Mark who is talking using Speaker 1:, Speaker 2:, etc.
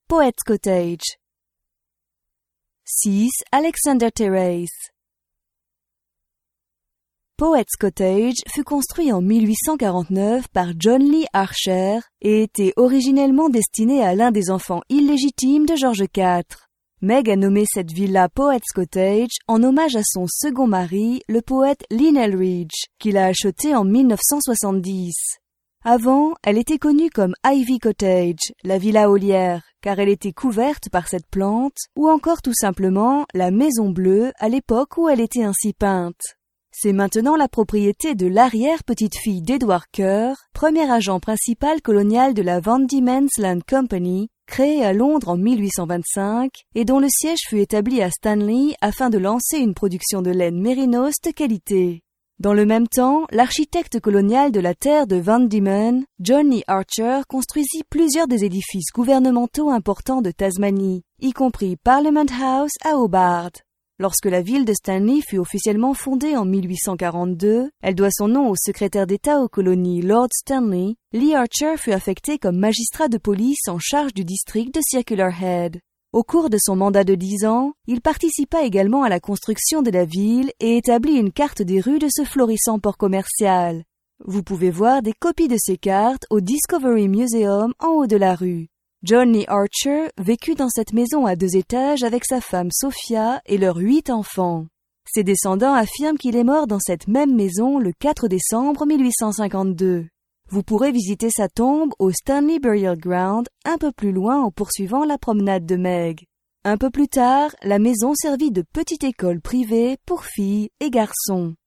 Speaker 1: Poets Cottage. 6. Alexander Terrace. Poets Cottage fut construit en 1849 par John Lee Archer et était originellement destiné à l'un des enfants illégitimes de George IV. Meg a nommé cette villa Poets Cottage en hommage à son second mari, le poète Lynn Eldridge, qu'il a acheté en 1970. Avant, elle était connue comme Ivy Cottage, la villa Olière, car elle était couverte par cette plante, ou encore tout simplement la Maison Bleue à l'époque où elle était ainsi peinte. C'est maintenant la propriété de l'arrière-petite-fille d'Edward Kerr, premier agent principal colonial de la Van Diemen's Land Company, créée à Londres en 1825 et dont le siège fut établi à Stanley afin de lancer une production de laine mérinos de qualité. Dans le même temps, l'architecte colonial de la terre de Van Diemen, John Lee Archer, construisit plusieurs des édifices gouvernementaux importants de Tasmanie, y compris Parliament House à Hobart. Lorsque la ville de Stanley fut officiellement fondée en 1842, elle doit son nom au secrétaire d'État aux colonies Lord Stanley. Lee Archer fut affecté comme magistrat de police en charge du district de Circular Head. Au cours de son mandat de 10 ans, il participa également à la construction de la ville et établit une carte des rues de ce florissant port commercial. Vous pouvez voir des copies de ces cartes au Discovery Museum en haut de la rue. John Lee Archer vécut dans cette maison à 2 étages avec sa femme Sophia et leurs 8 enfants. Ses descendants affirment qu'il est mort dans cette même maison le 4 décembre 1852. Vous pourrez visiter sa tombe au Stanley Burial Ground, un peu plus loin en poursuivant la promenade de Meg. Un peu plus tard, la maison servit de petite école privée pour filles et garçons.